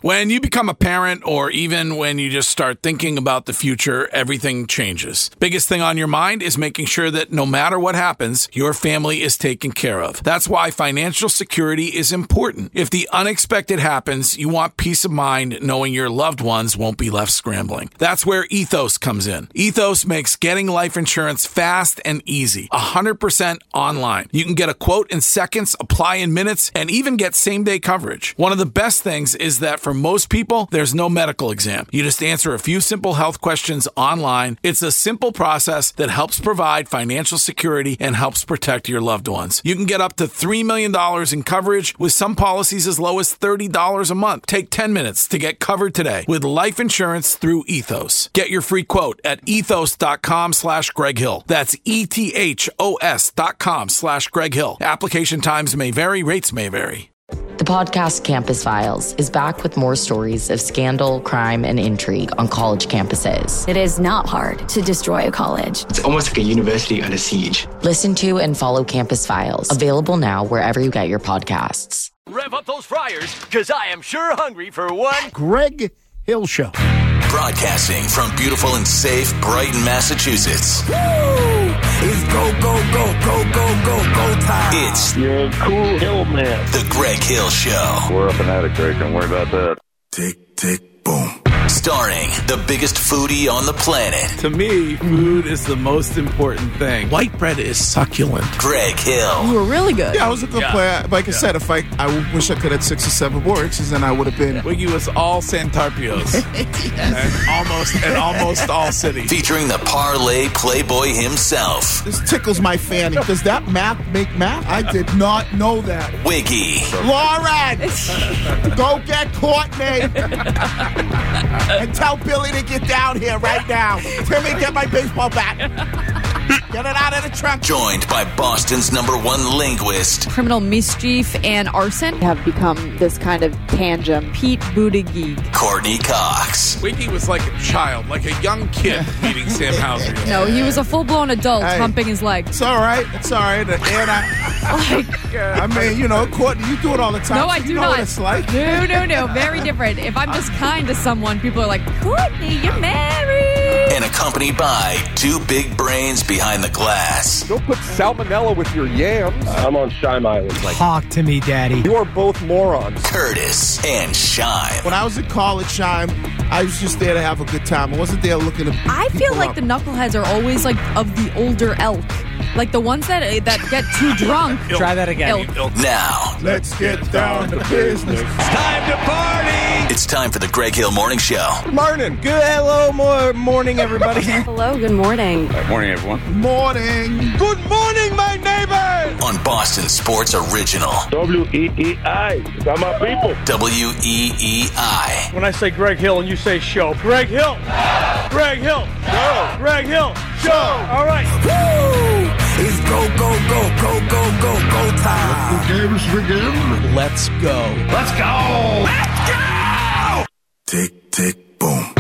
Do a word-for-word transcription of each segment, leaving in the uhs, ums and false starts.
When you become a parent, or even when you just start thinking about the future, everything changes. Biggest thing on your mind is making sure that no matter what happens, your family is taken care of. That's why financial security is important. If the unexpected happens, you want peace of mind knowing your loved ones won't be left scrambling. That's where Ethos comes in. Ethos makes getting life insurance fast and easy. one hundred percent online. You can get a quote in seconds, apply in minutes, and even get same-day coverage. One of the best things is that for most people, there's no medical exam. You just answer a few simple health questions online. It's a simple process that helps provide financial security and helps protect your loved ones. You can get up to three million dollars in coverage with some policies as low as thirty dollars a month. Take ten minutes to get covered today with life insurance through Ethos. Get your free quote at ethos.com slash Greg Hill. That's E-T-H-O-S dot com slash Greg Hill. Application times may vary. Rates may vary. The podcast Campus Files is back with more stories of scandal, crime, and intrigue on college campuses. It is not hard to destroy a college. It's almost like a university under siege. Listen to and follow Campus Files, available now wherever you get your podcasts. Rev up those fryers, because I am sure hungry for one Greg Hill Show. Broadcasting from beautiful and safe Brighton, Massachusetts. Woo! It's go, go, go, go, go, go, go time. It's You're a cool hill man. The Greg Hill Show. We're up and at it, Greg. Don't worry about that. Tick, tick, boom. Starring the biggest foodie on the planet. To me, food is the most important thing. White bread is succulent. Greg Hill. You were really good. Yeah, I was a good Yeah. player. Like I Yeah. said, if I I wish I could have six or seven more inches, then I would have been. Wiggy was all Santarpios. and almost and almost all city. Featuring the parlay playboy himself. This tickles my fanny. Does that math make math? I did not know that. Wiggy. Lauren, go get Courtney and tell Billy to get down here right now. Timmy, get my baseball bat. Get it out of the trunk. Joined by Boston's number one linguist. Criminal mischief and arson have become this kind of tangent. Pete Buttigieg. Courtney Cox. Wiggy was like a child, like a young kid meeting Sam Hauser. No, he was a full-blown adult Hey. humping his leg. It's all right. It's all right. And I, Like, I mean, you know, Courtney, you do it all the time. no, so I you do know not. what it's like. No, no, no. Very different. If I'm just kind to someone, people are like, Courtney, you're married. And accompanied by two big brains behind the glass. Don't put salmonella with your yams. I'm on Shime Island. Like, talk to me, Daddy. You are both morons. Curtis and Shime. When I was in college, Shime, I was just there to have a good time. I wasn't there looking to beat I feel people like up. the knuckleheads are always like of the older elk. Like the ones that that get too drunk. Try that again. Ilk. Now, Let's get down to business. time to party. it's time for the Greg Hill Morning Show. Morning. Good hello, more morning, everybody. Hello, good morning. Good morning, everyone. Morning. Good morning, my neighbor. On Boston Sports Original. W E E I. Got my people. W E E I. When I say Greg Hill and you say show, Greg Hill. Greg Hill. Show. Greg Hill. Show. All right. Woo! It's go, go, go, go, go, go, go time. The games begin. Let's go. Let's go. Let's go. Tick, tick, boom.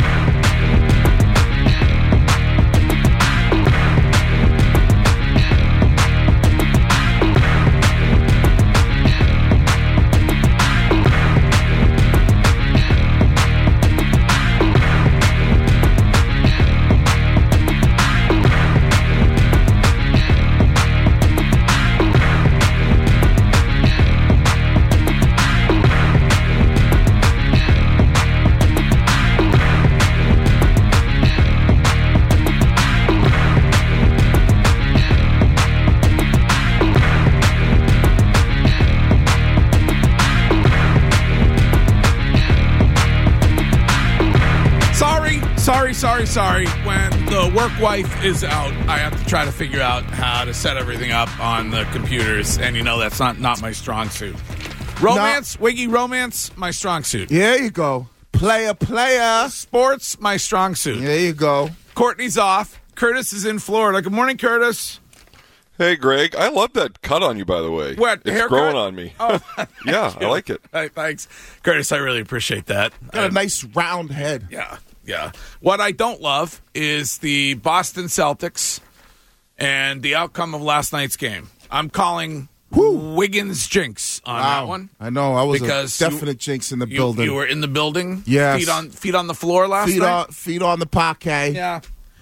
Sorry, sorry, sorry. When the work wife is out, I have to try to figure out how to set everything up on the computers, and you know that's not, not my strong suit. Romance, no. Wiggy, romance, my strong suit. There you go. Player, player. Sports, my strong suit. There you go. Courtney's off. Curtis is in Florida. Good morning, Curtis. Hey, Greg. I love that cut on you, by the way. What, It's haircut? growing on me. Oh, yeah, I like it. Hey, thanks. Curtis, I really appreciate that. Got a Um, nice round head. Yeah, yeah. What I don't love is the Boston Celtics and the outcome of last night's game. I'm calling Woo. Wiggins jinx on wow. that one. I know. I was because a definite you, jinx in the you, building. You were in the building? Yes. Feet on, feet on the floor last feet night? On, feet on the parquet. Yeah.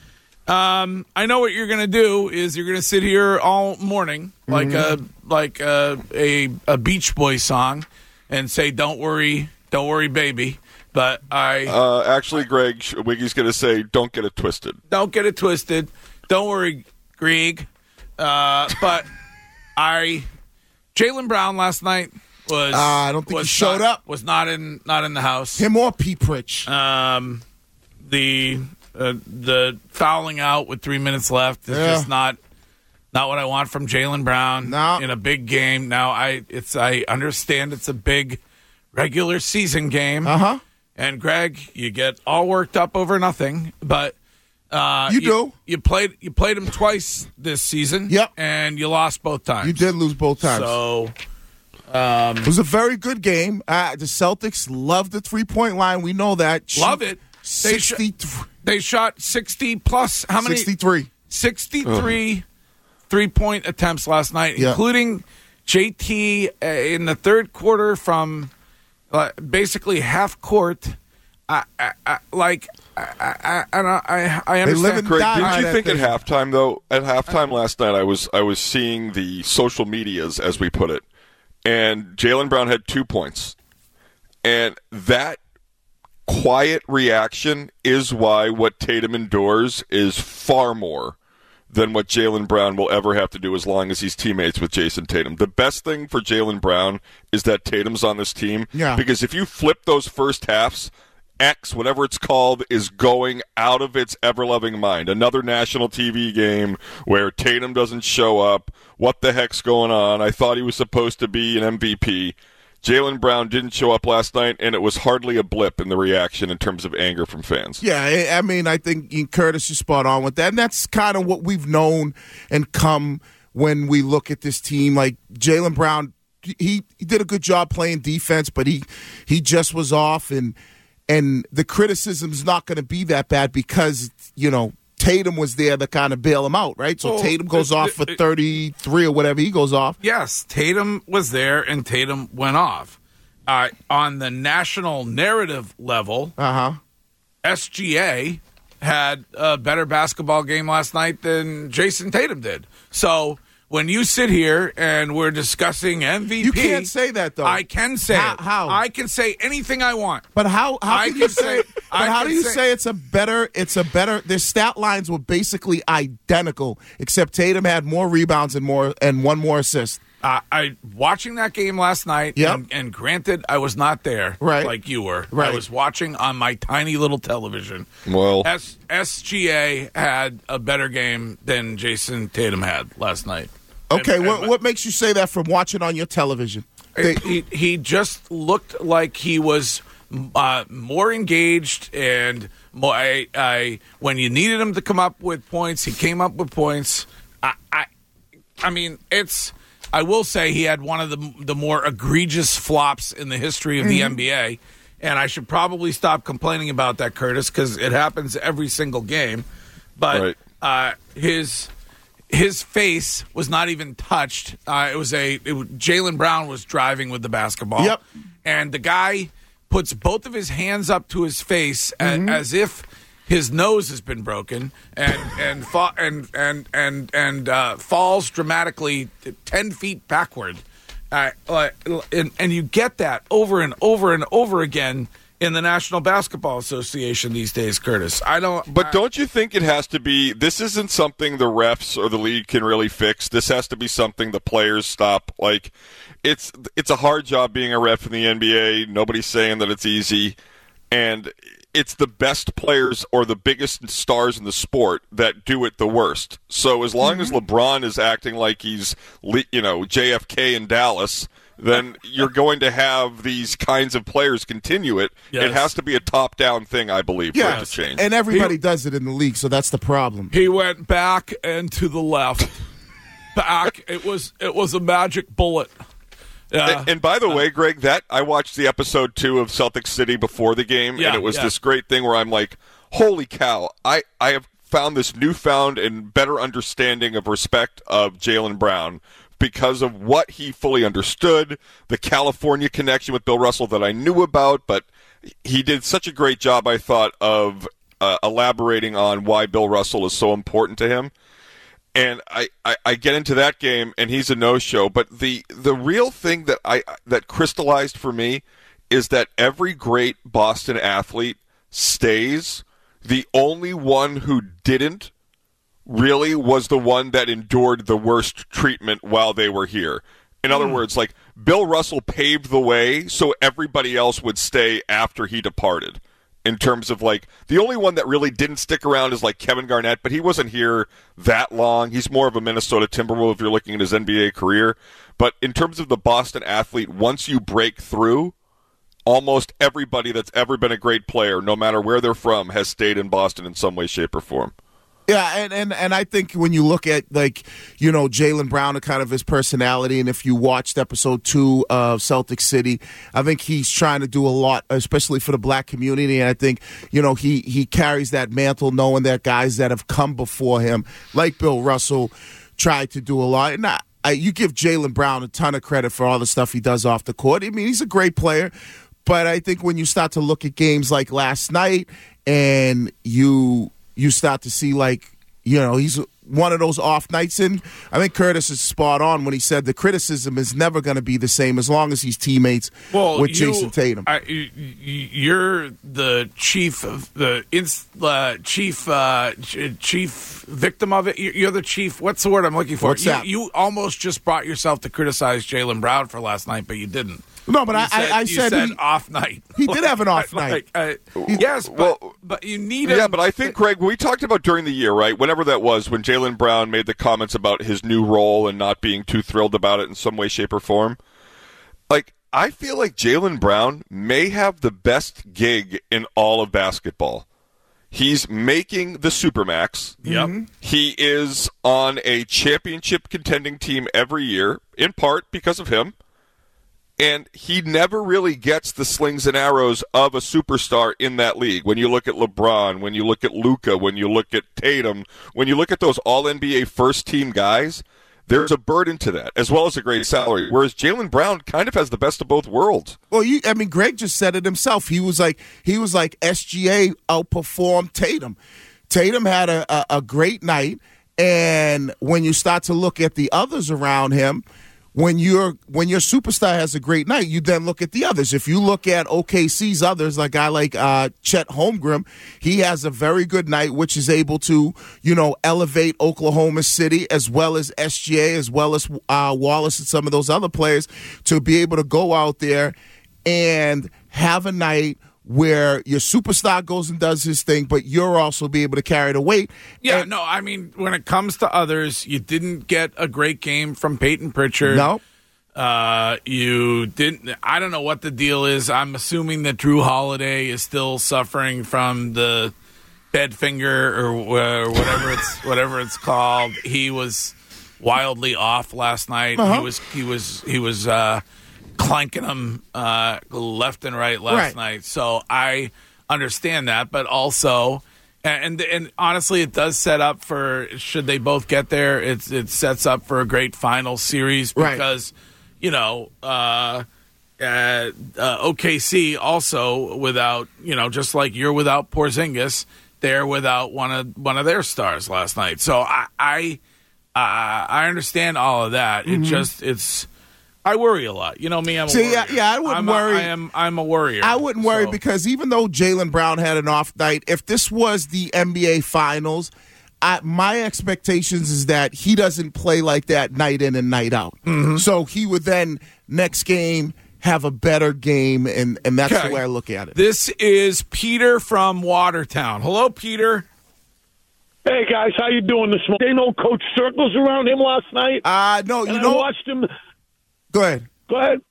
Um, I know what you're going to do is you're going to sit here all morning like mm-hmm. a like a, a a Beach Boys song and say, "Don't worry, don't worry, baby." But I uh, actually, Greg, Wiggy's going to say, "Don't get it twisted." Don't get it twisted. Don't worry, Greg. Uh, but I, Jaylen Brown last night was. Uh, I don't think he showed not, up. Was not in not in the house. Him or P. Pritch. Um, the. Uh, the fouling out with three minutes left is yeah. just not not what I want from Jaylen Brown no. in a big game. Now I it's I understand it's a big regular season game. Uh-huh. And Greg, you get all worked up over nothing, but uh, you, you do. You played you played him twice this season. Yep. And you lost both times. You did lose both times. So um, it was a very good game. Uh, the Celtics love the three-point line. We know that. Love it. They sixty. Sh- They shot sixty plus. How many? sixty-three. sixty-three uh-huh. three-point attempts last night, yeah. including J T uh, in the third quarter from uh, basically half court. I, I, I, like, I, I, I, I understand. Greg, didn't you think at halftime, though? At halftime last night, I was I was seeing the social medias, as we put it, and Jaylen Brown had two points. And that quiet reaction is why what Tatum endures is far more than what Jaylen Brown will ever have to do as long as he's teammates with Jason Tatum. The best thing for Jaylen Brown is that Tatum's on this team. Yeah. Because if you flip those first halves, X, whatever it's called, is going out of its ever-loving mind. Another national T V game where Tatum doesn't show up. What the heck's going on? I thought he was supposed to be an M V P. Jaylen Brown didn't show up last night, and it was hardly a blip in the reaction in terms of anger from fans. Yeah, I mean, I think Curtis is spot on with that, and that's kind of what we've known and come when we look at this team. Like, Jaylen Brown, he, he did a good job playing defense, but he he just was off, and and the criticism's not going to be that bad because, you know, Tatum was there to kind of bail him out, right? So oh, Tatum goes it, off for thirty-three or whatever he goes off. Yes, Tatum was there and Tatum went off. Uh, on the national narrative level, uh-huh. S G A had a better basketball game last night than Jason Tatum did. So when you sit here and we're discussing M V P, you can't say that though. I can say how, it. How? I can say anything I want. But how? How I can, can you say? say but I how do you say, say it's a better? It's a better. Their stat lines were basically identical, except Tatum had more rebounds and more and one more assist. Uh, I watching that game last night, yep. and, and granted, I was not there, right. like you were. Right. I was watching on my tiny little television. Well, S- SGA had a better game than Jason Tatum had last night. Okay, and, what and, what makes you say that from watching on your television? They, he he just looked like he was uh, more engaged and more. I, I when you needed him to come up with points, he came up with points. I I, I mean it's. I will say he had one of the the more egregious flops in the history of the mm-hmm. N B A, and I should probably stop complaining about that, Curtis, because it happens every single game. But right. uh, his his face was not even touched. Uh, it was a it, Jaylen Brown was driving with the basketball, yep. and the guy puts both of his hands up to his face mm-hmm. a, as if his nose has been broken, and and fa- and and and and uh, falls dramatically ten feet backward, uh, and and you get that over and over and over again in the National Basketball Association these days, Curtis. I don't. But I, don't you think it has to be? This isn't something the refs or the league can really fix. This has to be something the players stop. Like, it's it's a hard job being a ref in the N B A. Nobody's saying that it's easy, and it's the best players or the biggest stars in the sport that do it the worst. So as long mm-hmm. as LeBron is acting like he's, you know, J F K in Dallas, then you're going to have these kinds of players continue it. Yes. It has to be a top-down thing, I believe, yes. for it to change. And everybody he, does it in the league, so that's the problem. He went back and to the left. Back. It was it was a magic bullet. Yeah. And, and by the way, Greg, that I watched the episode two of Celtic City before the game, yeah, and it was yeah. this great thing where I'm like, holy cow, I, I have found this newfound and better understanding of respect of Jaylen Brown because of what he fully understood, the California connection with Bill Russell that I knew about, but he did such a great job, I thought, of uh, elaborating on why Bill Russell is so important to him. And I, I, I get into that game, and he's a no-show. But the the real thing that I that crystallized for me is that every great Boston athlete stays. The only one who didn't really was the one that endured the worst treatment while they were here. In other mm. words, like, Bill Russell paved the way so everybody else would stay after he departed. In terms of, like, the only one that really didn't stick around is, like, Kevin Garnett, but he wasn't here that long. He's more of a Minnesota Timberwolves if you're looking at his N B A career. But in terms of the Boston athlete, once you break through, almost everybody that's ever been a great player, no matter where they're from, has stayed in Boston in some way, shape, or form. Yeah, and, and, and I think when you look at, like, you know, Jaylen Brown and kind of his personality, and if you watched episode two of Celtic City, I think he's trying to do a lot, especially for the black community, and I think, you know, he, he carries that mantle knowing that guys that have come before him, like Bill Russell, tried to do a lot. And I, I, you give Jaylen Brown a ton of credit for all the stuff he does off the court. I mean, he's a great player, but I think when you start to look at games like last night and you – you start to see, like, you know, he's one of those off nights. And I think Curtis is spot on when he said the criticism is never going to be the same as long as he's teammates well, with you, Jason Tatum. I, you, you're the chief of the uh, chief uh, chief victim of it. You're the chief. What's the word I'm looking for? What's you, that? You almost just brought yourself to criticize Jaylen Brown for last night, but you didn't. No, but I, said, I, I you said, said he, off night. He did have an off like, night. Uh, yes, but, well, but you need. Yeah, a, but I think, Greg, we talked about during the year, right? Whenever that was, when Jaylen Brown made the comments about his new role and not being too thrilled about it in some way, shape, or form. Like, I feel like Jaylen Brown may have the best gig in all of basketball. He's making the Supermax. Yep. Mm-hmm. He is on a championship contending team every year, in part because of him. And he never really gets the slings and arrows of a superstar in that league. When you look at LeBron, when you look at Luka, when you look at Tatum, when you look at those all-N B A first-team guys, there's a burden to that, as well as a great salary. Whereas Jaylen Brown kind of has the best of both worlds. Well, you, I mean, Greg just said it himself. He was like, he was like S G A outperformed Tatum. Tatum had a, a, a great night, and when you start to look at the others around him, When your when your superstar has a great night, you then look at the others. If you look at O K C's others, like a guy like uh, Chet Holmgren, he has a very good night, which is able to, you know, elevate Oklahoma City as well as S G A, as well as uh, Wallace and some of those other players to be able to go out there and have a night where your superstar goes and does his thing, but you're also be able to carry the weight. Yeah, and, no, I mean, when it comes to others, you didn't get a great game from Peyton Pritchard. No. Uh, you didn't. I don't know what the deal is. I'm assuming that Drew Holiday is still suffering from the bed finger or uh, whatever it's whatever it's called. He was wildly off last night. Uh-huh. He was he was he was uh, clanking them uh, left and right last right. night. So I understand that, but also. And, and and honestly, it does set up for, should they both get there, it's it sets up for a great final series because, right. you know, uh, uh, uh, O K C also without, you know, just like you're without Porzingis, they're without one of one of their stars last night. So I I, uh, I understand all of that. Mm-hmm. It just it's. I worry a lot. You know me, I'm a See, worrier. yeah, yeah, I wouldn't I'm worry. A, I am, I'm a worrier. I wouldn't worry so. because even though Jaylen Brown had an off night, if this was the N B A Finals, I, my expectations is that he doesn't play like that night in and night out. Mm-hmm. So he would then, next game, have a better game, and, and that's okay. the way I look at it. This is Peter from Watertown. Hello, Peter. Hey, guys, how you doing this morning? They know Coach Circles around him last night? Uh, no, you and know. I watched him. Go ahead. Go ahead.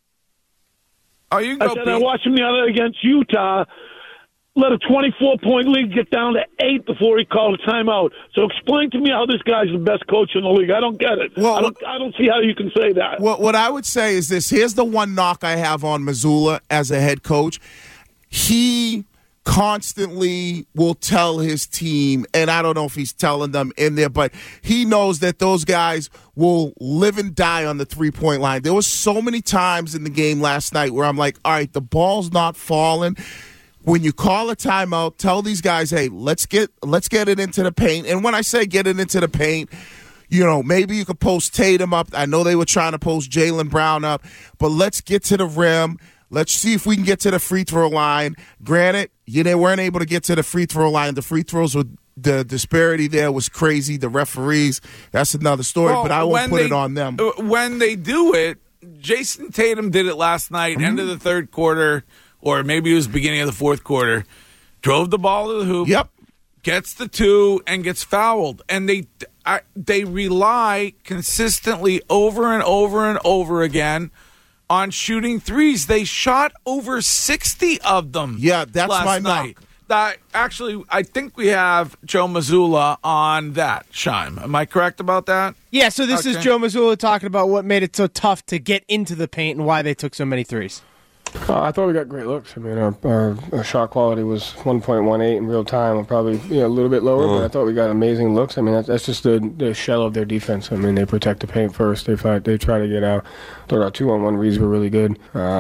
Oh, you can go, I said Pete. I watched him the other against Utah. Let a twenty-four point lead get down to eight before he called a timeout. So explain to me how this guy's the best coach in the league. I don't get it. Well, I don't. I don't see how you can say that. What what I would say is this. Here's the one knock I have on Mazzulla as a head coach. He constantly will tell his team, and I don't know if he's telling them in there, but he knows that those guys will live and die on the three-point line. There was so many times in the game last night where I'm like, all right, the ball's not falling. When you call a timeout, tell these guys, hey, let's get let's get it into the paint. And when I say get it into the paint, you know, maybe you could post Tatum up. I know they were trying to post Jaylen Brown up, but let's get to the rim. Let's see if we can get to the free throw line. Granted, you they weren't able to get to the free throw line. The free throws were the disparity there was crazy. The referees, that's another story, well, but I won't put they, it on them. When they do it, Jason Tatum did it last night, mm-hmm. end of the third quarter, or maybe it was beginning of the fourth quarter, drove the ball to the hoop, yep. gets the two, and gets fouled. And they I, they rely consistently over and over and over again on shooting threes. They shot over sixty of them. Yeah, that's last my night. knock. That, actually, I think we have Joe Mazzulla on that, Shime. Am I correct about that? Yeah, so this okay. is Joe Mazzulla talking about what made it so tough to get into the paint and why they took so many threes. Uh, I thought we got great looks. I mean, our, our, our shot quality was one point one eight in real time, probably you know, a little bit lower, uh-huh. but I thought we got amazing looks. I mean, that's, that's just the, the shell of their defense. I mean, they protect the paint first. They fight, they try to get out. I thought our two-on-one reads were really good.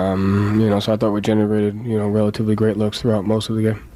Um, you know, so I thought we generated you know relatively great looks throughout most of the game.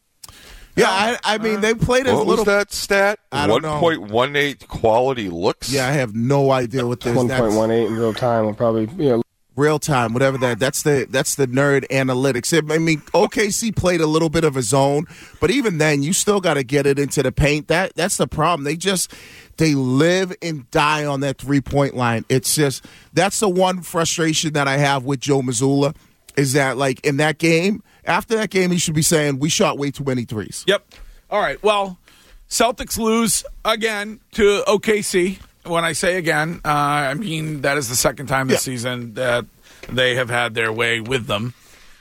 Yeah, I, I mean, they played as what a little. What was that stat? I don't know. one point one eight quality looks? Yeah, I have no idea what this. one point one eight in real time. Will probably you know. Real time, whatever that. That's the that's the nerd analytics. I mean, O K C played a little bit of a zone, but even then, you still got to get it into the paint. That that's the problem. They just they live and die on that three point line. It's just that's the one frustration that I have with Joe Mazzulla is that like in that game, after that game, he should be saying we shot way too many threes. Yep. All right. Well, Celtics lose again to O K C. When I say again, uh, I mean that is the second time this yeah. season that they have had their way with them.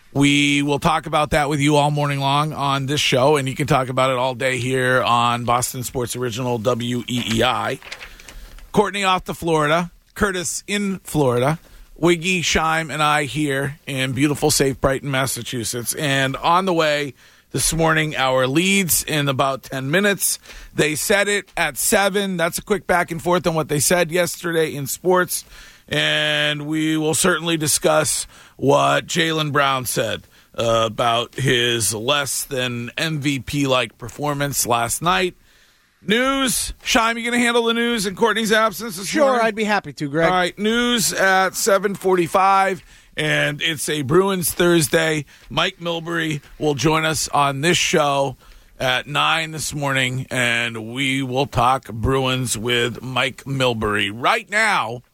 We will talk about that with you all morning long on this show, and you can talk about it all day here on Boston Sports Original W E E I. Courtney off to Florida, Curtis in Florida, Wiggy, Shime, and I here in beautiful, safe Brighton, Massachusetts. And on the way this morning, our leads in about ten minutes. They said it at seven. That's a quick back and forth on what they said yesterday in sports. And we will certainly discuss what Jaylen Brown said uh, about his less than M V P-like performance last night. News. Shime, you going to handle the news in Courtney's absence this Sure, morning? I'd be happy to, Greg. All right, news at seven forty-five. And it's a Bruins Thursday. Mike Milbury will join us on this show at nine this morning, and we will talk Bruins with Mike Milbury. Right now,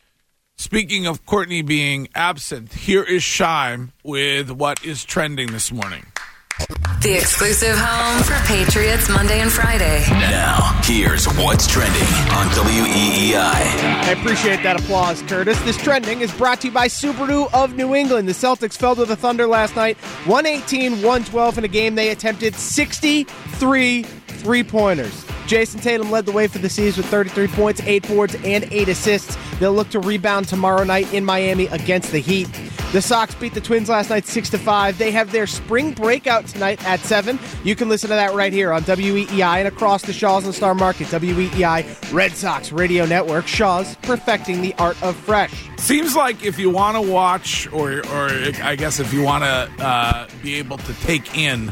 speaking of Courtney being absent, here is Shime with what is trending this morning. The exclusive home for Patriots Monday and Friday. Now, here's what's trending on W E E I. I appreciate that applause, Curtis. This trending is brought to you by Subaru of New England. The Celtics fell to the Thunder last night, one eighteen one twelve in a game they attempted sixty-three three-pointers. Jason Tatum led the way for the C's with thirty-three points, eight boards, and eight assists. They'll look to rebound tomorrow night in Miami against the Heat. The Sox beat the Twins last night six to five. They have their spring breakout tonight at seven. You can listen to that right here on W E E I and across the Shaw's and Star Market. W E E I Red Sox Radio Network. Shaw's, perfecting the art of fresh. Seems like if you want to watch, or, or I guess if you want to uh, be able to take in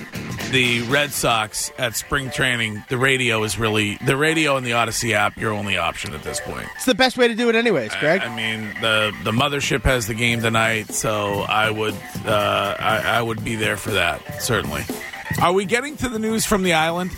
the Red Sox at spring training, the radio is really, the radio and the Odyssey app, your only option at this point. It's the best way to do it anyways, Greg. I, I mean, the the mothership has the game tonight, so I would uh, I, I would be there for that, certainly. Are we getting to the news from the island?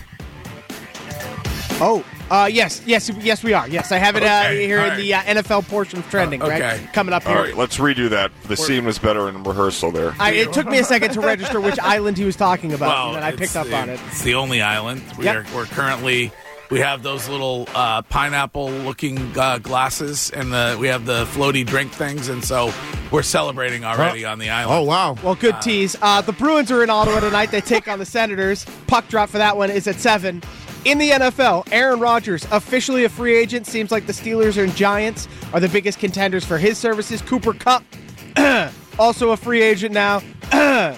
Oh, uh, yes, yes, yes, we are. Yes, I have it uh, Okay, here all in right. the uh, N F L portion of trending, Uh, okay. right? Coming up All here. right, let's redo that. The scene was better in rehearsal there. I, it took me a second to register which island he was talking about, Well, and then I it's picked up the- on it. It's the only island. We Yep. are, we're currently, we have those little uh, pineapple-looking uh, glasses, and the, we have the floaty drink things, and so we're celebrating already on the island. Oh, wow. Well, good tease. Uh, the Bruins are in Ottawa tonight. They take on the Senators. Puck drop for that one is at seven. In the N F L, Aaron Rodgers, officially a free agent. Seems like the Steelers and Giants are the biggest contenders for his services. Cooper Kupp, also a free agent now.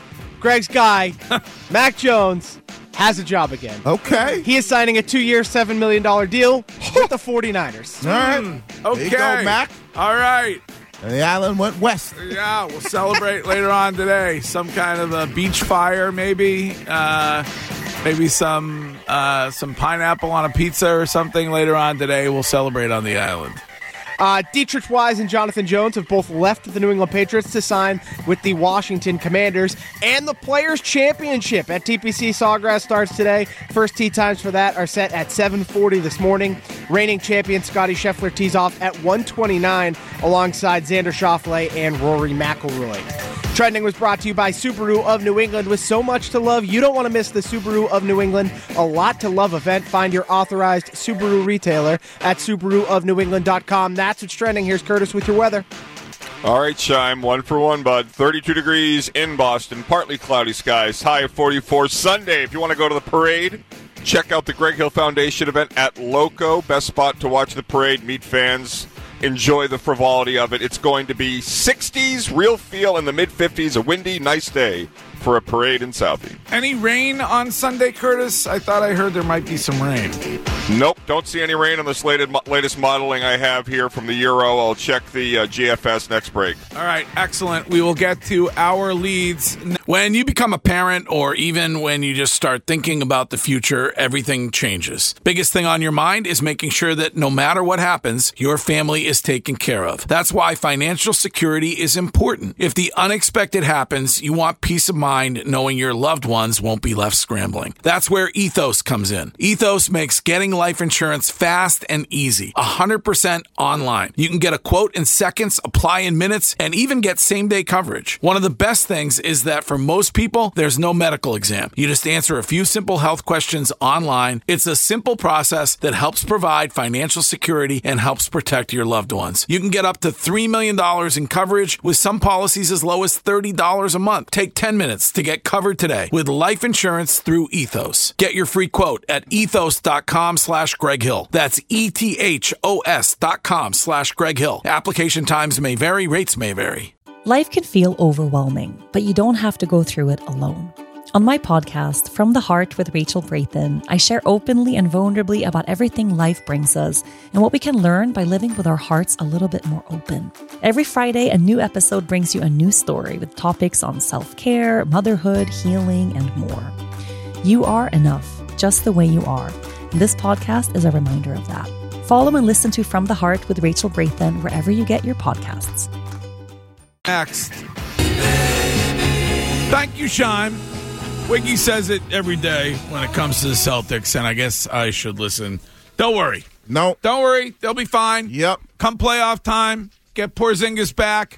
Greg's guy, Mac Jones, has a job again. Okay. He is signing a two-year, seven million dollars deal with the 49ers. All right. Mm, There okay. you go, Mac. All right. And the island went west. Yeah, we'll celebrate later on today. Some kind of a beach fire, maybe. Uh, maybe some uh, some pineapple on a pizza or something later on today. We'll celebrate on the island. Uh, Dietrich Wise and Jonathan Jones have both left the New England Patriots to sign with the Washington Commanders. And the Players' Championship at T P C Sawgrass starts today. First tee times for that are set at seven forty this morning. Reigning champion Scotty Scheffler tees off at one twenty-nine alongside Xander Schauffele and Rory McIlroy. Trending was brought to you by Subaru of New England. With so much to love, you don't want to miss the Subaru of New England A Lot to Love event. Find your authorized Subaru retailer at Subaru of New England dot com. That's what's trending. Here's Curtis with your weather. All right, Chime, one for one, bud. thirty-two degrees in Boston, partly cloudy skies, high of forty-four. Sunday, if you want to go to the parade, check out the Greg Hill Foundation event at Loco. Best spot to watch the parade, meet fans, enjoy the frivolity of it. It's going to be sixties, real feel in the mid-fifties, a windy, nice day for a parade in Southie. Any rain on Sunday, Curtis? I thought I heard there might be some rain. Nope, don't see any rain on this latest, latest modeling I have here from the Euro. I'll check the uh, G F S next break. All right, excellent. We will get to our leads. When you become a parent, or even when you just start thinking about the future, everything changes. Biggest thing on your mind is making sure that no matter what happens, your family is taken care of. That's why financial security is important. If the unexpected happens, you want peace of mind knowing your loved ones won't be left scrambling. That's where Ethos comes in. Ethos makes getting life insurance fast and easy, one hundred percent online. You can get a quote in seconds, apply in minutes, and even get same-day coverage. One of the best things is that for most people, there's no medical exam. You just answer a few simple health questions online. It's a simple process that helps provide financial security and helps protect your loved ones. You can get up to three million dollars in coverage with some policies as low as thirty dollars a month. Take ten minutes to get covered today with life insurance through Ethos. Get your free quote at ethos.com slash Greg Hill. That's E-T-H-O-S dot com slash Greg Hill. Application times may vary, rates may vary. Life can feel overwhelming, but you don't have to go through it alone. On my podcast, From the Heart with Rachel Brayton, I share openly and vulnerably about everything life brings us and what we can learn by living with our hearts a little bit more open. Every Friday, a new episode brings you a new story with topics on self-care, motherhood, healing, and more. You are enough, just the way you are. And this podcast is a reminder of that. Follow and listen to From the Heart with Rachel Brayton wherever you get your podcasts. Next. Thank you, Sean. Wiggy says it every day when it comes to the Celtics, and I guess I should listen. Don't worry. No. Don't worry. They'll be fine. Yep. Come playoff time, get Porzingis back.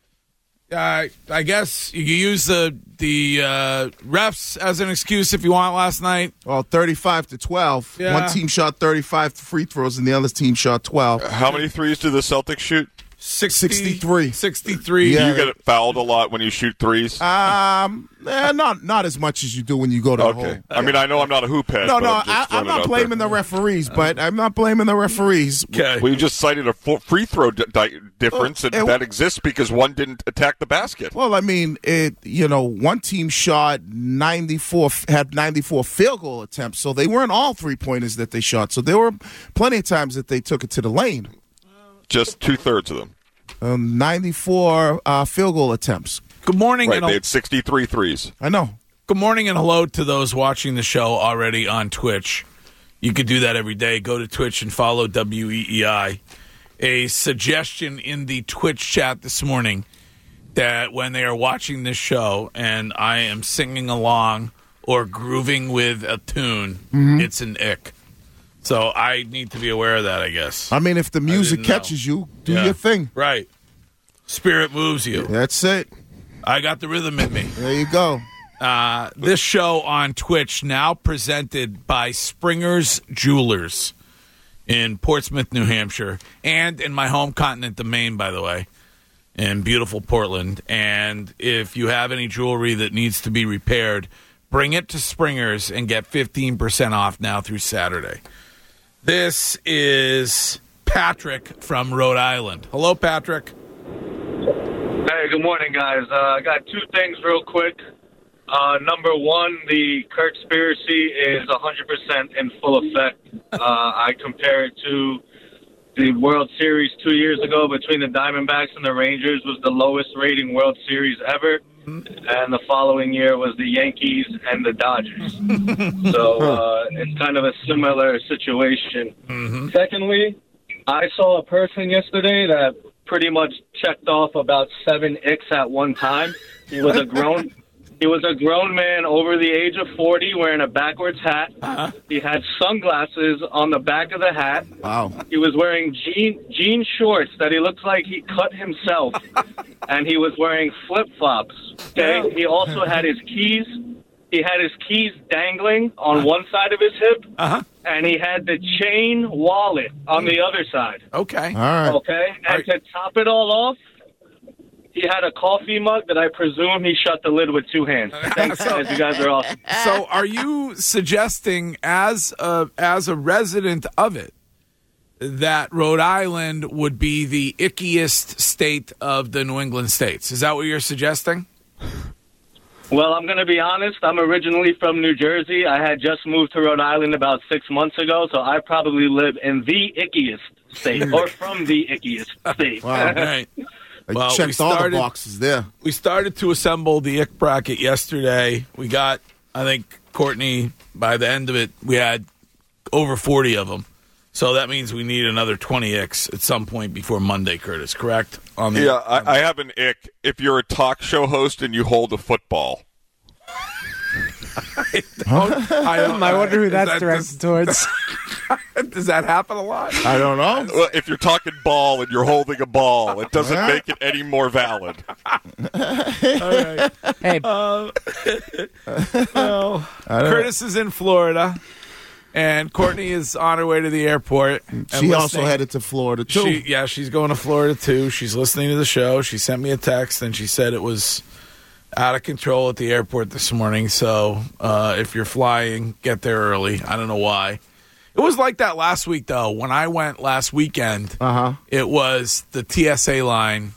Uh, I guess you can use the the uh, refs as an excuse if you want last night. Well, thirty-five to twelve. Yeah. One team shot thirty-five free throws, and the other team shot twelve. How many threes did the Celtics shoot? sixty, sixty-three. sixty-three. Do you get fouled a lot when you shoot threes? Um, eh, not not as much as you do when you go to okay. the hole. I mean, I know I'm not a hoop head. No, but no, I'm, just I, I'm throwing it not out blaming there. the referees, but I'm not blaming the referees. Okay. Well, you just cited a fo- free throw di- di- difference, Oh, and it- that exists because one didn't attack the basket. Well, I mean, it. You know, one team shot ninety-four, had ninety-four field goal attempts, so they weren't all three pointers that they shot. So there were plenty of times that they took it to the lane. Just two thirds of them. Um, ninety-four uh, field goal attempts. Good morning. Right, and they had sixty-three threes. I know. Good morning and hello to those watching the show already on Twitch. You could do that every day. Go to Twitch and follow W E E I. A suggestion in the Twitch chat this morning that when they are watching this show and I am singing along or grooving with a tune, Mm-hmm. it's an ick. So I need to be aware of that, I guess. I mean, if the music didn't know. catches you, do Yeah. your thing. Right. Spirit moves you. That's it. I got the rhythm in me. There you go. Uh, this show on Twitch now presented by Springer's Jewelers in Portsmouth, New Hampshire, and in my home continent of Maine, by the way, in beautiful Portland. And if you have any jewelry that needs to be repaired, bring it to Springer's and get fifteen percent off now through Saturday. This is Patrick from Rhode Island. Hello, Patrick. Hey, good morning, guys. Uh, I got two things real quick. Uh, number one, the Kirkspiracy is one hundred percent in full effect. Uh, I compare it to the World Series two years ago between the Diamondbacks and the Rangers was the lowest rating World Series ever. And the following year was the Yankees and the Dodgers. So uh, it's kind of a similar situation. Mm-hmm. Secondly, I saw a person yesterday that pretty much checked off about seven icks at one time. He was a grown... He was a grown man over the age of forty wearing a backwards hat. Uh-huh. He had sunglasses on the back of the hat. Wow. He was wearing jean jean shorts that he looks like he cut himself. And he was wearing flip-flops. Okay? He also had his keys. He had his keys dangling on one side of his hip. Uh-huh. And he had the chain wallet on the other side. Okay. All right. Okay? And to top it all off, he had a coffee mug that I presume he shut the lid with two hands. Thanks, guys. You guys are awesome. So are you suggesting, as a, as a resident of it, that Rhode Island would be the ickiest state of the New England states? Is that what you're suggesting? Well, I'm going to be honest. I'm originally from New Jersey. I had just moved to Rhode Island about six months ago, so I probably live in the ickiest state, or from the ickiest state. Wow. Right. I Well, checked we started, all the boxes there. We started to assemble the ick bracket yesterday. We got, I think, Courtney, by the end of it, we had over forty of them. So that means we need another twenty icks at some point before Monday, Curtis, correct? On the, yeah, I, I have an ick. If you're a talk show host and you hold a football. I don't, I, don't, I wonder who that's that, directed does, towards. Does that happen a lot? I don't know. Well, if you're talking ball and you're holding a ball, it doesn't make it any more valid. All right. Hey, uh, well, Curtis is in Florida, and Courtney is on her way to the airport. She also headed to Florida, too. She, yeah, she's going to Florida, too. She's listening to the show. She sent me a text, and she said it was out of control at the airport this morning. So uh, if you're flying, get there early. I don't know why. It was like that last week, though. When I went last weekend, uh-huh. it was the T S A line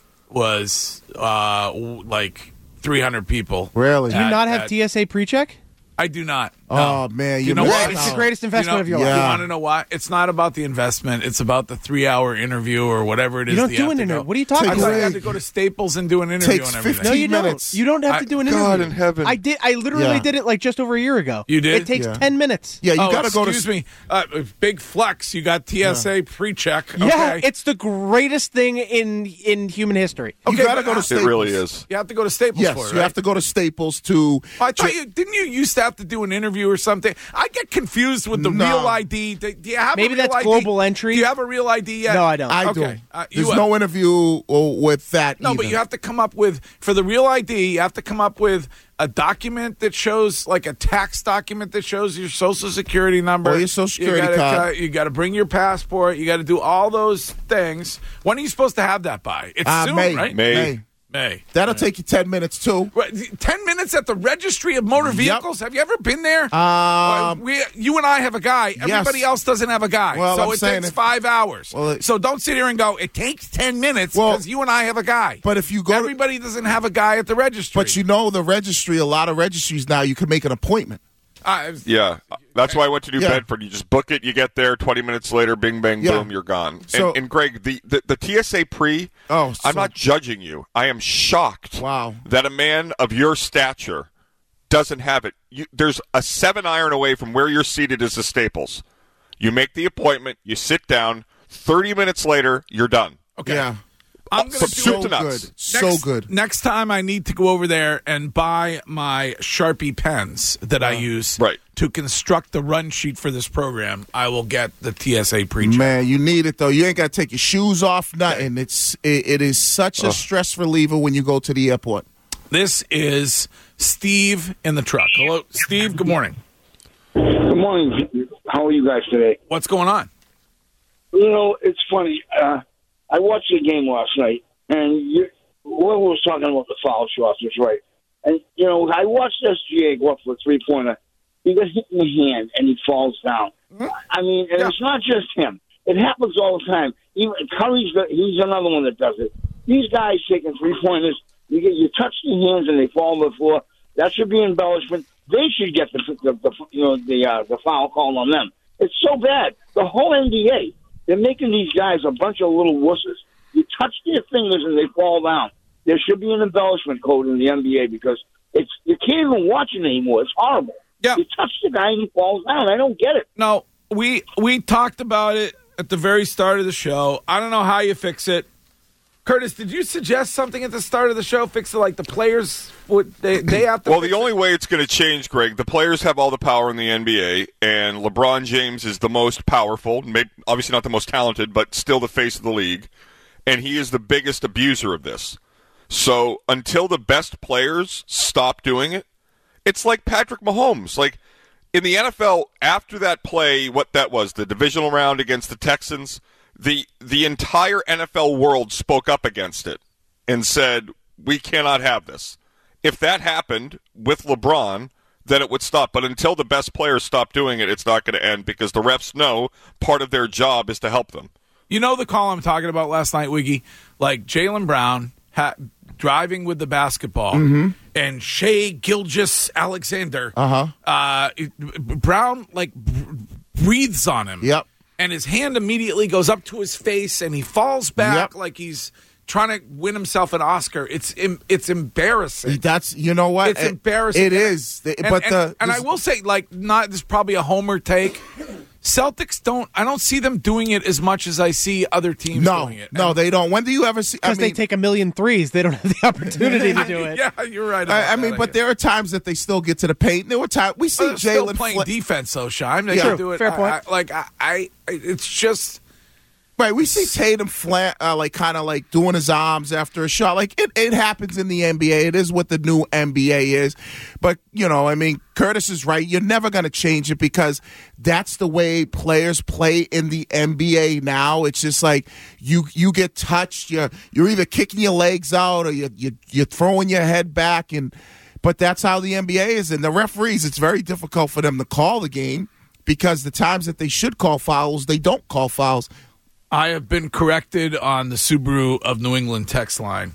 was uh, like three hundred people. Really? Do you at, not have at, T S A pre-check? I do not. Oh, no. man. You, you know what? It's the greatest investment you know, of your yeah. life. You want to know why? It's not about the investment. It's about the three-hour interview or whatever it is. You don't that do you an have to interview. go. What are you talking I about? thought you had to go to Staples and do an interview Takes and everything. No, you minutes. don't. You don't have to do an interview. God in heaven. I did. I literally Yeah. did it like just over a year ago. You did? It takes Yeah. ten minutes. Yeah, you oh, got to go to. excuse me. Uh, big flex. You got T S A yeah. pre-check. Yeah, okay. it's the greatest thing in in human history. You Okay, got to but go to I- Staples. It really is. You have to go to Staples Yes, for it, you right? have to go to Staples to. Well, I thought you didn't. You used to have to do an interview or something. I get confused with the No. real I D. Do do you have Maybe a real that's I D? global entry. Do you have a real I D yet? No, I don't. I okay. do. Uh, you There's no interview uh, with that. No, either. but you have to come up with, for the real I D, you have to come up with a document that shows, like a tax document that shows your social security number. Or your social security you gotta, card. uh, you got to bring your passport. You got to do all those things. When are you supposed to have that by? It's Uh, soon, May. right? May. May. May. That'll take you ten minutes too. Right, Ten minutes at the registry of motor vehicles? Have you ever been there? Um, we, you and I have a guy. Everybody yes. else doesn't have a guy. Well, so I'm it saying takes if- five hours. Well, it- so don't sit here and go, it takes ten minutes Well, because you and I have a guy. But if you go, to, Everybody doesn't have a guy at the registry. but you know the registry. A lot of registries now you can make an appointment. Uh, Yeah, that's why I went to New Yeah. Bedford. You just book it, you get there, twenty minutes later, bing, bang, Yeah. boom, you're gone. So- and, and Greg, the, the, the T S A pre, Oh, I'm so- not judging you. I am shocked Wow. that a man of your stature doesn't have it. You, there's a seven iron away from where you're seated is the Staples. You make the appointment, you sit down, thirty minutes later, you're done. Okay. Yeah. I'm going From to do soup it. to nuts. Good. So Next- good. Next time I need to go over there and buy my Sharpie pens that I use Right. to construct the run sheet for this program, I will get the T S A pre-check. Man, you need it though. You ain't got to take your shoes off. Nothing. It's it, it is such a Oh. stress reliever when you go to the airport. This is Steve in the truck. Hello, Steve. Good morning. Good morning. How are you guys today? What's going on? You know, it's funny. Uh, I watched the game last night, and you, whoever was talking about the foul shots was right. And, you know, I watched S G A go up for a three-pointer. He got hit in the hand, and he falls down. I mean, and Yeah. it's not just him. It happens all the time. Even Curry's, got- he's another one that does it. These guys taking three-pointers, you get you touch their hands, and they fall on the floor. That should be embellishment. They should get the, the, the you know the uh, the foul call on them. It's so bad. The whole N B A, they're making these guys a bunch of little wusses. You touch their fingers and they fall down. There should be an embellishment code in the N B A because it's you can't even watch it anymore. It's horrible. Yeah. You touch the guy and he falls down. I don't get it. No, we we talked about it at the very start of the show. I don't know how you fix it. Curtis, did you suggest something at the start of the show? Fix it like the players would they they have to Well, fix the it? only way it's going to change, Greg, the players have all the power in the N B A, and LeBron James is the most powerful, maybe, obviously not the most talented, but still the face of the league, and he is the biggest abuser of this. So until the best players stop doing it, it's like Patrick Mahomes. Like in the N F L, after that play, what that was, the divisional round against the Texans, the the entire N F L world spoke up against it and said, we cannot have this. If that happened with LeBron, then it would stop. But until the best players stop doing it, it's not going to end because the refs know part of their job is to help them. You know the call I'm talking about last night, Wiggy? Like Jaylen Brown ha- driving with the basketball, Mm-hmm. and Shai Gilgeous-Alexander, Uh-huh. uh, Brown, like, breathes on him. Yep. And his hand immediately goes up to his face, and he falls back Yep. like he's trying to win himself an Oscar. It's it's embarrassing. That's you know what It's It- embarrassing. It is, And, but and, the and I will say, like, not this is probably a homer take. Celtics don't. I don't see them doing it as much as I see other teams no, doing it. no, And- they don't. When do you ever see? I Because they mean, take a million threes. They don't have the opportunity to do it. Yeah, you're right. about I, I mean, that, but guess. there are times that they still get to the paint. There were times we see Well, they're still Jalen playing Fla- defense, though, Shime. They Yeah. can do it. Fair I- point. I, like I, I, it's just. Right, we see Tatum flat, uh, like kind of like doing his arms after a shot. Like it, it happens in the N B A. It is what the new N B A is. But you know, I mean, Curtis is right. You're never going to change it because that's the way players play in the N B A now. It's just like you you get touched, you're you're either kicking your legs out or you you you're throwing your head back, and but that's how the N B A is. And the referees, it's very difficult for them to call the game because the times that they should call fouls, they don't call fouls. I have been corrected on the Subaru of New England text line.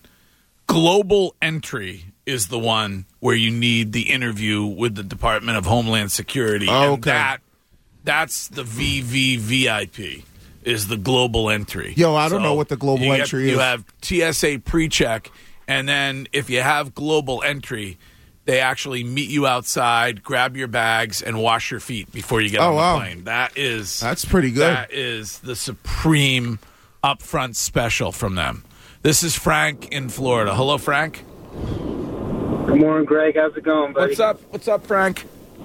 Global entry is the one where you need the interview with the Department of Homeland Security. Oh, and okay. that that's the V V V I P is the global entry. Yo, I don't know what the global you get- entry is. You have T S A pre-check, and then if you have global entry, they actually meet you outside, grab your bags, and wash your feet before you get Oh, on the wow. plane. That is That's pretty good. That is the supreme upfront special from them. This is Frank in Florida. Hello, Frank. Good morning, Greg. How's it going, buddy? What's up? What's up, Frank?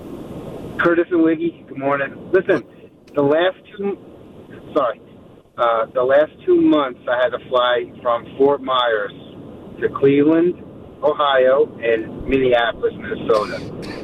Curtis and Wiggy. Good morning. Listen, the last two, sorry, uh, the last two months I had to fly from Fort Myers to Cleveland, Ohio, and Minneapolis, Minnesota.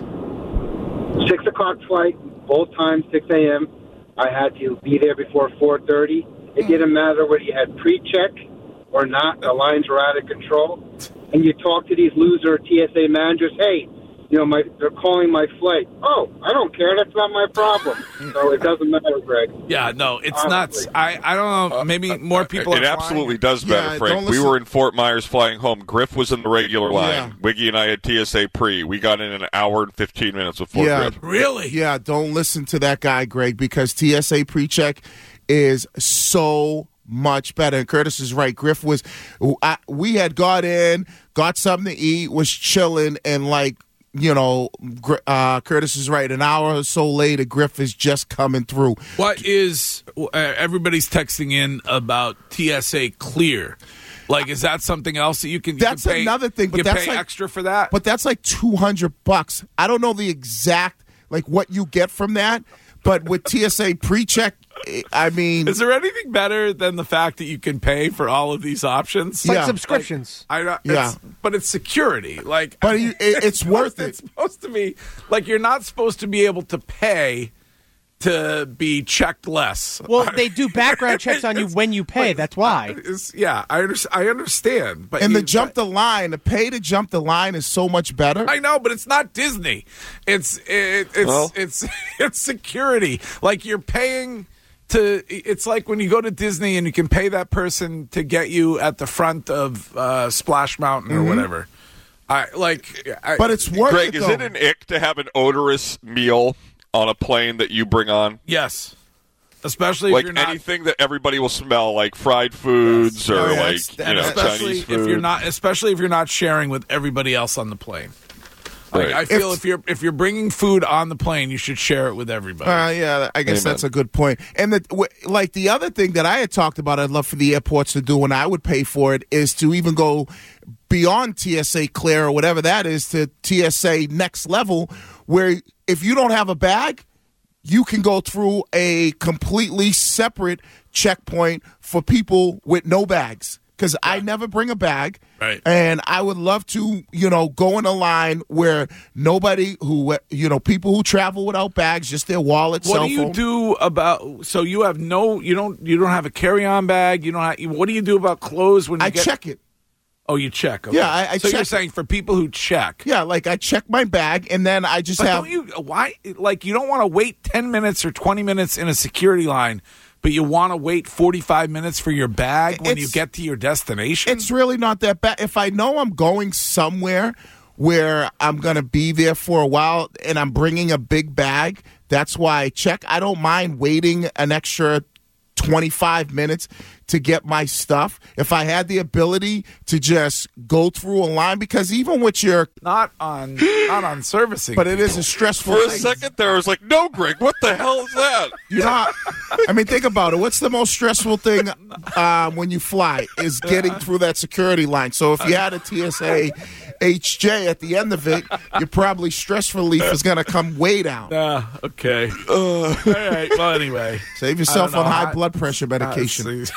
Six o'clock flight, both times six a.m. I had to be there before four thirty. It didn't matter whether you had pre-check or not. The lines were out of control. And you talk to these loser T S A managers, hey, you know, my they're calling my flight. Oh, I don't care. That's not my problem. So it doesn't matter, Greg. Yeah, no, it's Honestly. nuts. I, I don't know. Maybe more people It are absolutely flying. does matter, Yeah, Frank. don't We listen- were in Fort Myers flying home. Griff was in the regular line. Yeah. Wiggy and I had T S A pre. We got in an hour and fifteen minutes before Yeah. Griff. Really? Yeah, don't listen to that guy, Greg, because T S A pre-check is so much better. And Curtis is right. Griff was, I, we had got in, got something to eat, was chilling, and like, you know, Gr- uh, Curtis is right. An hour or so later, Griff is just coming through. What is uh, everybody's texting in about T S A Clear? Like, is that something else that you can? That's you can pay, another thing, but you that's pay like- extra for that. But that's like two hundred bucks. I don't know the exact, like, what you get from that, but with T S A pre-check, I mean, Is there anything better than the fact that you can pay for all of these options? It's like Yeah. subscriptions. I know, Yeah. it's, but it's security. Like, But you- it- it's worth it. It's supposed to be like you're not supposed to be able to pay to be checked less. Well, they do background checks on you when you pay. That's why. It's- yeah, I under, I understand, but and the you- jump the line, the pay to jump the line is so much better. I know, but it's not Disney. It's it, it's Well. it's it's security. Like you're paying to. It's like when you go to Disney and you can pay that person to get you at the front of uh, Splash Mountain or Mhm. whatever. I like, I, but it's worth Greg, it, is it an ick to have an odorous meal on a plane that you bring on? Yes. Especially like if you're not, anything that everybody will smell, like fried foods yes. or oh, yeah, like that, you know especially Chinese food. if you're not, especially if you're not sharing with everybody else on the plane. Like, right. I feel If- if, you're if you're bringing food on the plane, you should share it with everybody. Uh, yeah, I guess Amen. that's a good point. And the, w- like the other thing that I had talked about, I'd love for the airports to do, and I would pay for it, is to even go beyond T S A Clear or whatever that is to T S A Next Level, where if you don't have a bag, you can go through a completely separate checkpoint for people with no bags. Because yeah. I never bring a bag, right? And I would love to, you know, go in a line where nobody who, you know, people who travel without bags, just their wallet, what cell do you phone. do about? So you have no, you don't, you don't have a carry-on bag. You don't. Have, what do you do about clothes when you I get? check it. Oh, you check. Okay. Yeah, I, I so check you're it. saying for people who check. Yeah, like I check my bag and then I just but have. Don't you? Why? Like you don't want to wait ten minutes or twenty minutes in a security line. But you want to wait forty-five minutes for your bag when It's- you get to your destination? It's really not that bad. If I know I'm going somewhere where I'm going to be there for a while and I'm bringing a big bag, that's why I check. I don't mind waiting an extra twenty-five minutes to get my stuff. If I had the ability to just go through a line, because even with your not on not on servicing, but it is a stressful For a thing. second there, I was like, "No, Greg, what the hell is that?" You know, I mean, think about it. What's the most stressful thing um, when you fly is getting through that security line. So if you had a T S A H J at the end of it, your probably stress relief is going to come way down. Uh, okay. Uh, All right. Well, anyway. Save yourself I don't on know. high I- blood pressure medication. Uh,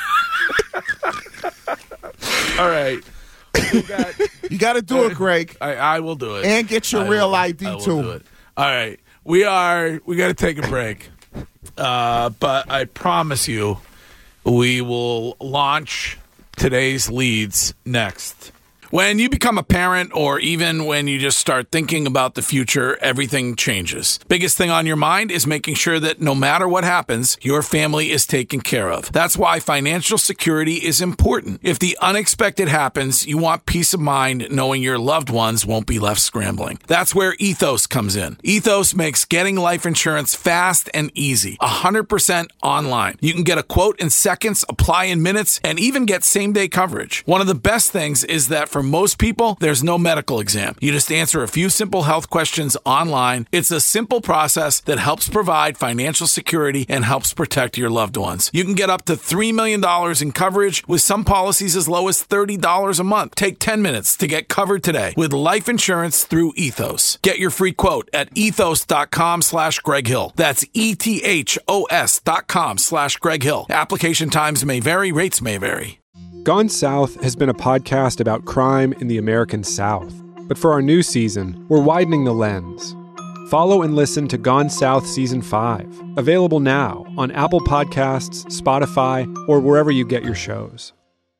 All right. We got, you got to do it, Greg. I, I will do it. And get your I real will, I D, I will too. do it. All right. We are, we got to take a break. Uh, but I promise you, we will launch today's leads next. When you become a parent, or even when you just start thinking about the future, everything changes. Biggest thing on your mind is making sure that no matter what happens, your family is taken care of. That's why financial security is important. If the unexpected happens, you want peace of mind knowing your loved ones won't be left scrambling. That's where Ethos comes in. Ethos makes getting life insurance fast and easy. one hundred percent online. You can get a quote in seconds, apply in minutes, and even get same-day coverage. One of the best things is that for most people, there's no medical exam. You just answer a few simple health questions online. It's a simple process that helps provide financial security and helps protect your loved ones. You can get up to three million dollars in coverage with some policies as low as thirty dollars a month. Take ten minutes to get covered today with life insurance through Ethos. Get your free quote at ethos.com slash Greg Hill. That's E-T-H-O-S dot com slash Greg Hill. Application times may vary. Rates may vary. Gone South has been a podcast about crime in the American South. But for our new season, we're widening the lens. Follow and listen to Gone South Season five, available now on Apple Podcasts, Spotify, or wherever you get your shows.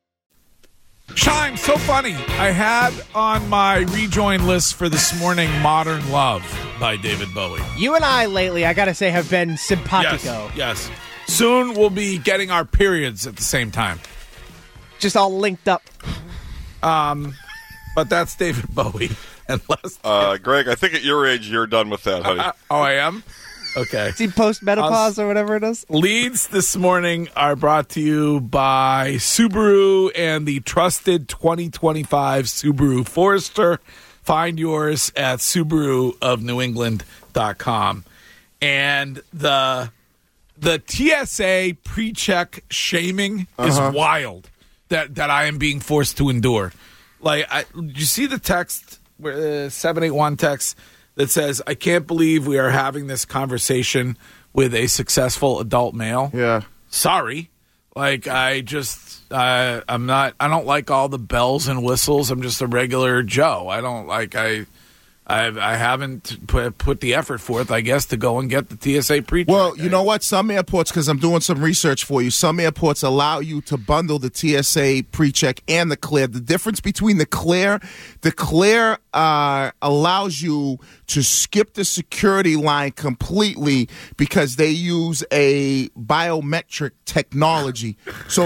Chime, so funny. I had on my rejoin list for this morning Modern Love by David Bowie. You and I lately, I got to say, have been simpatico. Yes, yes. Soon we'll be getting our periods at the same time. Just all linked up. Um, but that's David Bowie. Unless uh, Greg, I think at your age you're done with that, honey. Uh, oh, I am? Okay. Is he post-menopause or whatever it is? Leads this morning are brought to you by Subaru and the trusted twenty twenty-five Subaru Forester. Find yours at Subaru of New England dot com. And the the T S A pre-check shaming is Uh-huh. wild that, that I am being forced to endure. Like, I, did you see the text, uh, seven eight one text, that says, I can't believe we are having this conversation with a successful adult male. Yeah. Sorry. Like, I just, uh, I'm not, I don't like all the bells and whistles. I'm just a regular Joe. I don't like, I, I, I haven't put, put the effort forth, I guess, to go and get the T S A pre-check. Well, you know what? Some airports, because I'm doing some research for you, some airports allow you to bundle the T S A pre-check and the Clear. The difference between the Clear, the Clear uh, allows you to skip the security line completely because they use a biometric technology. So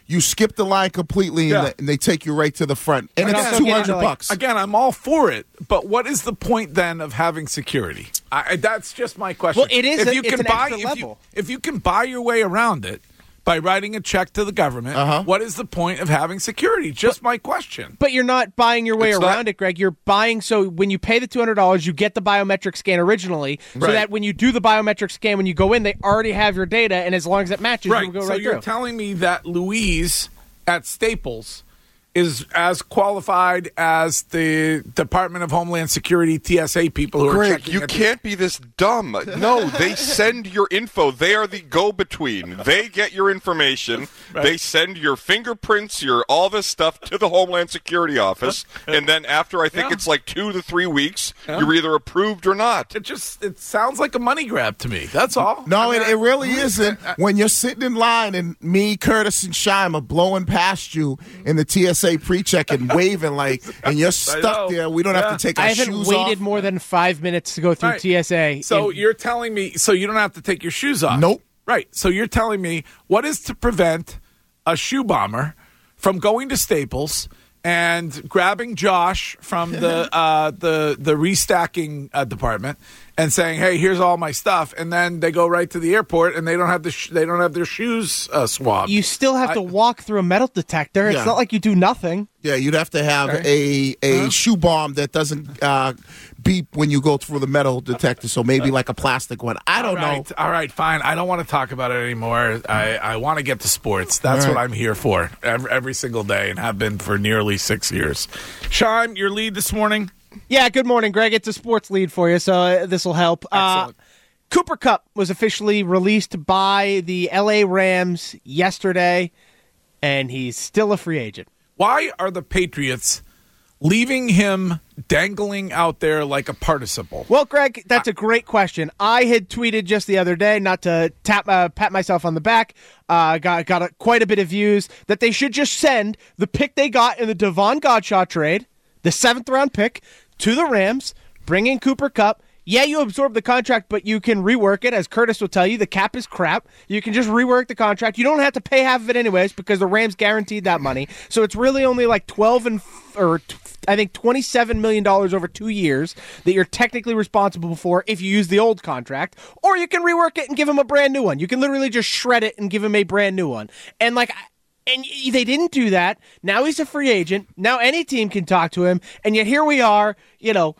you skip the line completely, Yeah. and, the, and they take you right to the front, and Again, it's two hundred like- bucks. Again, I'm all for it, but what is the point then of having security? I, I- that's just my question. Well, it is If a- you it's can an buy, extra if you, level. if you can buy your way around it by writing a check to the government, Uh-huh. what is the point of having security? Just my question. But you're not buying your way It's around not- it, Greg. You're buying so when you pay the two hundred dollars, you get the biometric scan originally, so Right. that when you do the biometric scan, when you go in, they already have your data, and as long as it matches, Right. you go so right you're through. telling me that Louise at Staples is as qualified as the Department of Homeland Security T S A people who are Greg, checking you at the- can't be this dumb. No, they send your info. They are the go-between. They get your information. Right. They send your fingerprints, your all this stuff to the Homeland Security office, and then after I think Yeah. it's like two to three weeks, Yeah. you're either approved or not. It just it sounds like a money grab to me. That's all. No, I mean, it, it really isn't. When you're sitting in line and me, Curtis, and Shime are blowing past you in the T S A pre-check and waving like, and you're stuck know. there. We don't Yeah. have to take our I haven't shoes waited off. more than five minutes to go through Right. T S A. So in- you're telling me, so you don't have to take your shoes off? Nope. Right. So you're telling me what is to prevent a shoe bomber from going to Staples and grabbing Josh from the uh, the the restacking uh, department and saying, "Hey, here's all my stuff," and then they go right to the airport and they don't have the sh- they don't have their shoes uh, swabbed. you still have to walk through a metal detector. It's Yeah. not like you do nothing. Yeah, you'd have to have Okay. a a Huh? shoe bomb that doesn't uh, beep when you go through the metal detector. So maybe like a plastic one. I don't all right, know. All right, fine. I don't want to talk about it anymore. I, I want to get to sports. That's All what right. I'm here for every, every single day and have been for nearly six years. Shime, your lead this morning? Yeah, good morning, Greg. It's a sports lead for you, so uh, this will help. Uh, Excellent. Cooper Kupp was officially released by the L A Rams yesterday, and he's still a free agent. Why are the Patriots leaving him dangling out there like a participle? Well, Greg, that's a great question. I had tweeted just the other day, not to tap uh, pat myself on the back, uh, got got a, quite a bit of views, that they should just send the pick they got in the Devon Godshaw trade, the seventh round pick, to the Rams, bring in Cooper Kupp. Yeah, you absorb the contract, but you can rework it. As Curtis will tell you, the cap is crap. You can just rework the contract. You don't have to pay half of it anyways because the Rams guaranteed that money. So it's really only like twelve and or I think twenty-seven million dollars over two years that you're technically responsible for if you use the old contract, or you can rework it and give him a brand new one. You can literally just shred it and give him a brand new one. And like. And they didn't do that. Now he's a free agent. Now any team can talk to him. And yet here we are, you know,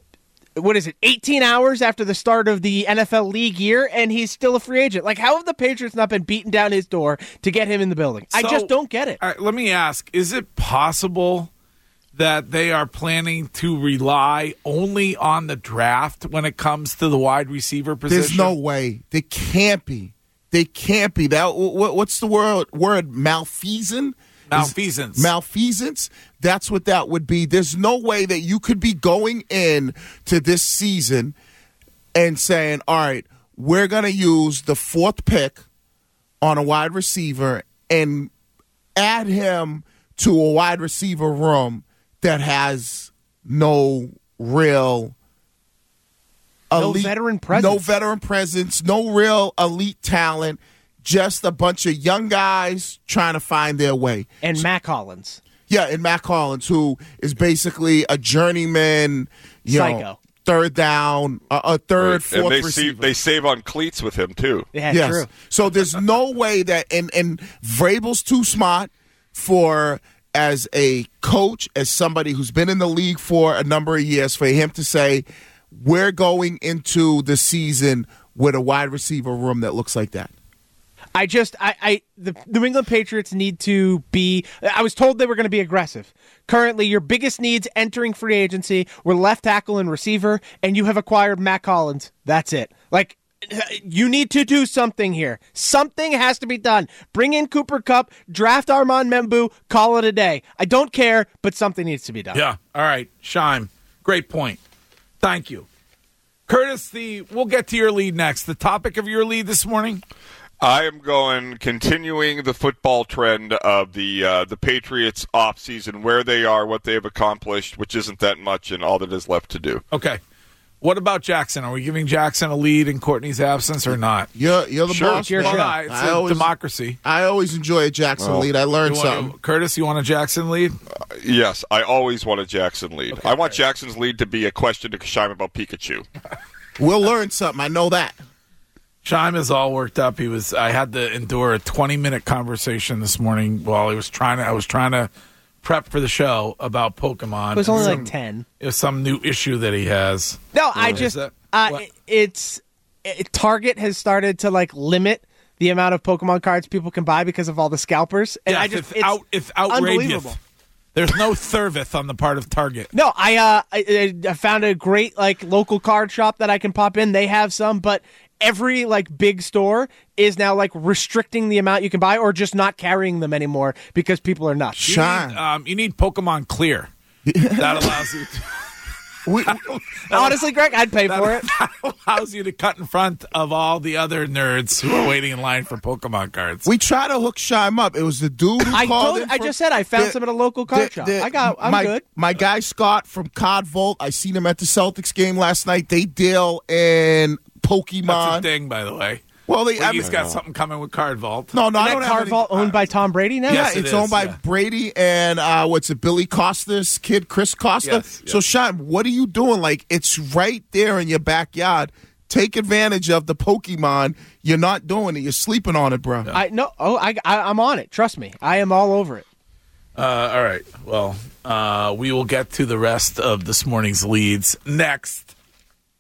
what is it, eighteen hours after the start of the N F L league year, and he's still a free agent. Like, how have the Patriots not been beating down his door to get him in the building? I So, just don't get it. All right, let me ask, is it possible that they are planning to rely only on the draft when it comes to the wide receiver position? There's no way. They can't be. They can't be. That what, what's the word? Word malfeasance. Malfeasance. Malfeasance. That's what that would be. There's no way that you could be going in to this season and saying, all right, we're going to use the fourth pick on a wide receiver and add him to a wide receiver room that has no real No elite, veteran presence. No veteran presence, no real elite talent, just a bunch of young guys trying to find their way. And Matt Collins. Yeah, and Matt Collins, who is basically a journeyman, you Psycho. know, third down, a, a third, Right. fourth and they receiver. save, they save on cleats with him too. Yeah, yes. true. So there's no way that and and Vrabel's too smart for as a coach, as somebody who's been in the league for a number of years, for him to say, we're going into the season with a wide receiver room that looks like that. I just, I, I, the New England Patriots need to be, I was told they were going to be aggressive. Currently, your biggest needs entering free agency were left tackle and receiver, and you have acquired Matt Collins. That's it. Like, you need to do something here. Something has to be done. Bring in Cooper Kupp, draft Armand Membu, call it a day. I don't care, but something needs to be done. Yeah. All right. Shime. Great point. Thank you. Curtis, the we'll get to your lead next. The topic of your lead this morning? I am going continuing the football trend of the uh, the Patriots offseason, where they are, what they have accomplished, which isn't that much, and all that is left to do. Okay. What about Jackson? Are we giving Jackson a lead in Courtney's absence or not? You're, you're the sure. boss. Well, Sure. no, it's I a always, democracy. I always enjoy a Jackson Well, lead. I learned You want- something. Curtis, you want a Jackson lead? Uh, yes, I always want a Jackson lead. Okay, I want right. Jackson's lead to be a question to Kashime about Pikachu. We'll learn something. I know that. Shime is all worked up. He was. I had to endure a twenty-minute conversation this morning while he was trying to. I was trying to prep for the show about Pokemon. It was only Some- like ten. It was some new issue that he has. No, I Is just that- uh, what? it- it's it, Target has started to like limit the amount of Pokemon cards people can buy because of all the scalpers, and Yeah, I just it's, out, it's outrageous. unbelievable. There's no Thurvith on the part of Target. No, I uh I, I found a great like local card shop that I can pop in. They have some, but every like big store is now like restricting the amount you can buy or just not carrying them anymore because people are nuts. You need, um, you need Pokemon Clear. That allows you to. We, Honestly, Greg, I'd pay for it. That allows you to cut in front of all the other nerds who are waiting in line for Pokemon cards. We try to hook Shime up. It was the dude who I called told, in I from- just said I found the- some at a local card the- shop. the- I got. I'm my, good. My guy Scott from Cod Vault. I seen him at the Celtics game last night. They deal in Pokemon. That's a thing, by the way. Well, they, I He's mean, got something coming with Card Vault. No, no, I Isn't don't that have card any- vault owned by Tom Brady now? Yeah, Yes, it it's is, owned by yeah. Brady and uh, what's it, Billy Costa's kid, Chris Costa. Yes, So, yes. Sean, what are you doing? Like, it's right there in your backyard. Take advantage of the Pokemon. You're not doing it. You're sleeping on it, bro. I no. Oh, I, I I'm on it. Trust me. I am all over it. Uh, all right. Well, uh, we will get to the rest of this morning's leads next.